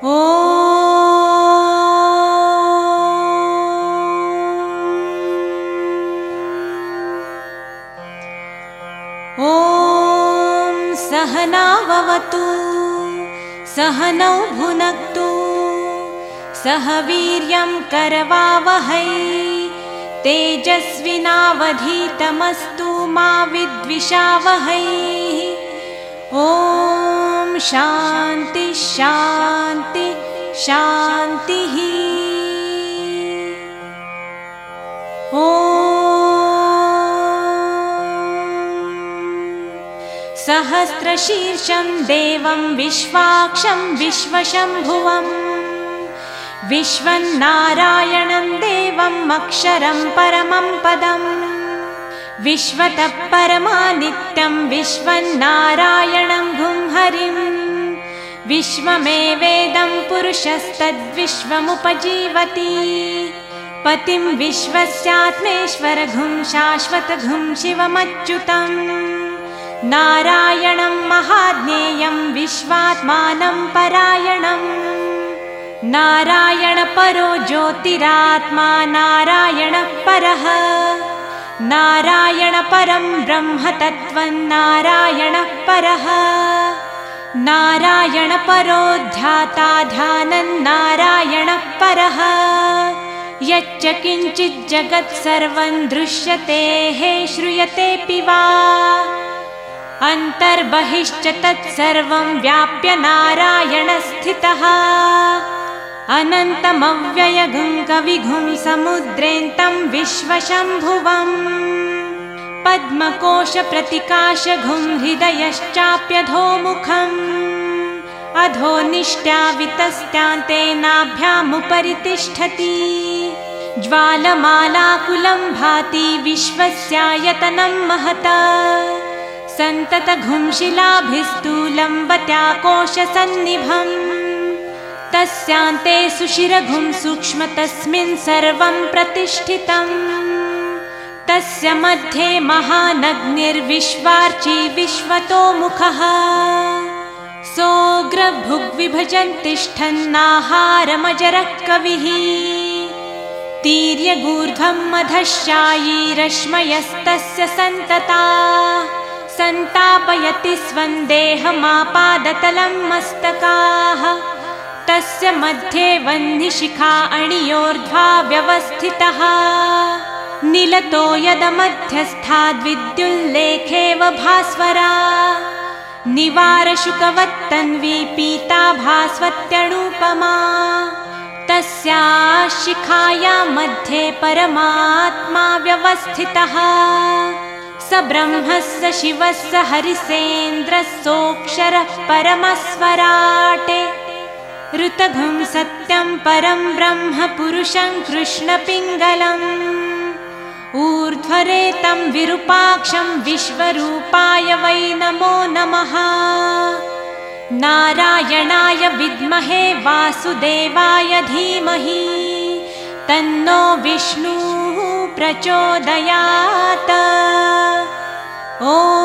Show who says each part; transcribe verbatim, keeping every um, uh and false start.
Speaker 1: ॐ सहना भवतु सहनौ भुनक्तु सह वीर्यं करवावहै तेजस्विनावधीतमस्तु मा विद्विषावहै। ॐ शान्ति शान्ति शान्तिः। ॐ सहस्रशीर्षं देवं विश्वाक्षं विश्वशम्भुवम् विश्वन्नारायणं देवम् अक्षरं परमं पदम् विश्वतः परमानित्यं विश्वन्नारायणं गुं हरिं विश्वमेवेदं पुरुषस्तद्विश्वमुपजीवति पतिं विश्वस्यात्मेश्वरघुं शाश्वतघुं शिवमच्युतं नारायणं महाज्ञेयं विश्वात्मानं परायणम् नारायणपरो ज्योतिरात्मा नारायणः परः नारायणपरं ब्रह्म तत्त्वं नारायणः परः नारायणपरो ध्याता ध्यानं नारायणः परः यच्च किञ्चित् जगत् सर्वं दृश्यते हे श्रूयतेऽपि वा अन्तर्बहिश्च तत्सर्वं व्याप्य नारायणस्थितः अनन्तमव्ययगुं कविगुं समुद्रेन्तं विश्वशम्भुवम् पद्मकोशप्रतिकाशगुं हृदयश्चाप्यधोमुखम् अधोनिष्ट्यावितस्त्यान्ते नाभ्यामुपरि तिष्ठति ज्वालमालाकुलं भाति विश्वस्यायतनं महत् सन्ततघुं शिलाभिस्तूलम्बत्याकोशसन्निभम् तस्यान्ते सुशिरघुं सूक्ष्म तस्मिन् सर्वं प्रतिष्ठितम् तस्य मध्ये महानग्निर्विश्वार्ची विश्वतोमुखः सोऽग्रभुग्विभजन् तिष्ठन्नाहारमजरः कविः तीर्यगूर्ध्वं मधश्चायी रश्मयस्तस्य सन्तता सन्तापयति स्वं देहमापादतलं मस्तकाः तस्य मध्ये वह्निशिखा अणियोर्ध्वा व्यवस्थितः निलतो यदमध्यस्थाद्विद्युल्लेखेव भास्वरा निवारशुकवत्तन्वी पीता भास्वत्यणुपमा तस्याः शिखायां मध्ये परमात्मा व्यवस्थितः स ब्रह्मः स शिवः स हरिसेन्द्रः सोऽक्षरः परमस्वराटे ऋतघुं सत्यं परं ब्रह्म पुरुषं कृष्णपिङ्गलम् ऊर्ध्वरेतं विरूपाक्षं विश्वरूपाय वै नमो नमः नारायणाय विद्महे वासुदेवाय धीमहि तन्नो विष्णुः प्रचोदयात्। ॐ